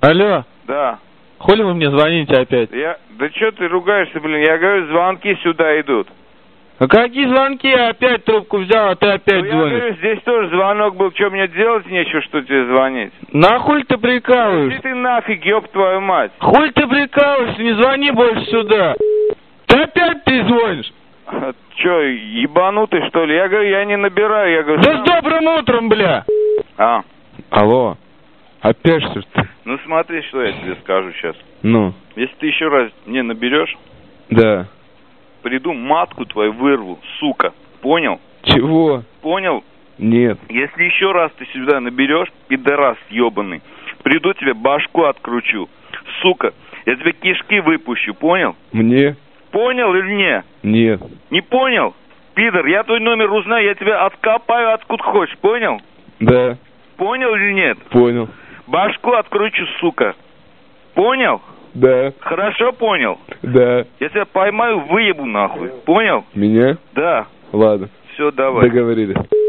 Алло, Да. хули вы мне звоните опять? Да что ты ругаешься, блин? Я говорю, звонки сюда идут. А какие звонки? Я опять трубку взял, а ты опять Я звонишь. говорю, здесь тоже звонок был. Что, мне делать нечего, что тебе звонить? Нахуй ты прикалываешься? Иди ты нафиг, ёб твою мать. Хуй ты прикалываешься? Не звони больше сюда. Ты опять звонишь? Че, ебанутый, что ли? Я говорю, я не набираю. Я говорю, Да с добрым утром, бля! Алло, опять что ли ты? Ну смотри, что я тебе скажу сейчас. Ну? Если ты еще раз мне наберешь, Да. приду, матку твою вырву, сука. Понял? Чего? Понял? Нет. Если еще раз ты сюда наберешь, пидорас ебаный, приду тебе башку откручу. Сука, я тебе кишки выпущу, понял? Мне? Понял или не? Нет. Не понял? Пидор, я твой номер узнаю, я тебя откопаю откуда хочешь, понял? Да. Понял или нет? Понял. Башку откручу, сука. Понял? Да. Хорошо понял? Да. Я тебя поймаю, выебу нахуй. Понял? Меня? Да. Ладно. Все, давай. Договорились.